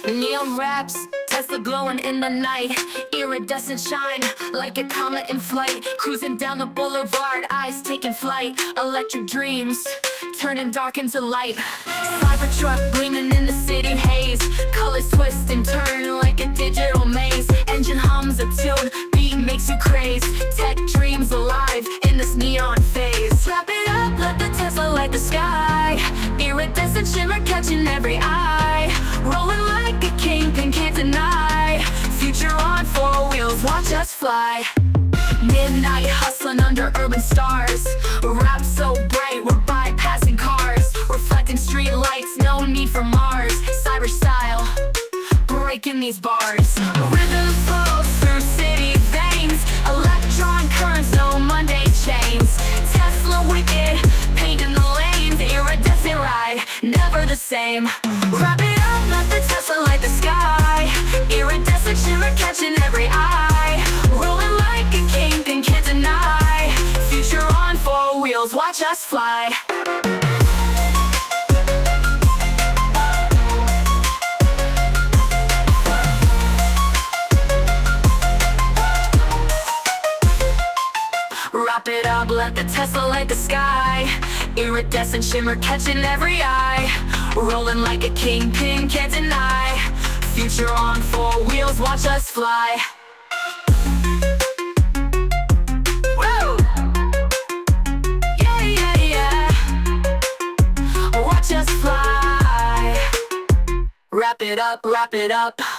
Neon wraps, Tesla glowing in the night. Iridescent shine, like a comet in flight. Cruising down the boulevard, eyes taking flight. Electric dreams, turning dark into light. Cybertruck gleaming in the city haze. Colors twist and turn like a digital maze. Engine hums a tune, beat makes you craze. Tech dreams alive in this neon phase. Wrap it up, let the Tesla light the sky. Iridescent shimmer catching every eye. Rolling like a kingpin, can't deny. Future on four wheels, watch us fly. Midnight hustling under urban stars. Wrapped so bright, we're bypassing cars. Reflecting street lights, no need for Mars. Cyber style, breaking these bars. Rhythm flows through city veins. Electron currents, no mundane chains. Tesla wicked, painting the lanes. Iridescent ride, never the same. Wrap it up, let the Tesla light the sky. Iridescent shimmer catching every eye. Rolling like a kingpin, can't deny. Future on four wheels, watch us fly. Wrap it up, let the Tesla light the sky. Iridescent shimmer catching every eye. Rolling like a kingpin, can't deny. Future on four wheels, watch us fly. Woo! Yeah, yeah, yeah. Watch us fly. Wrap it up, wrap it up.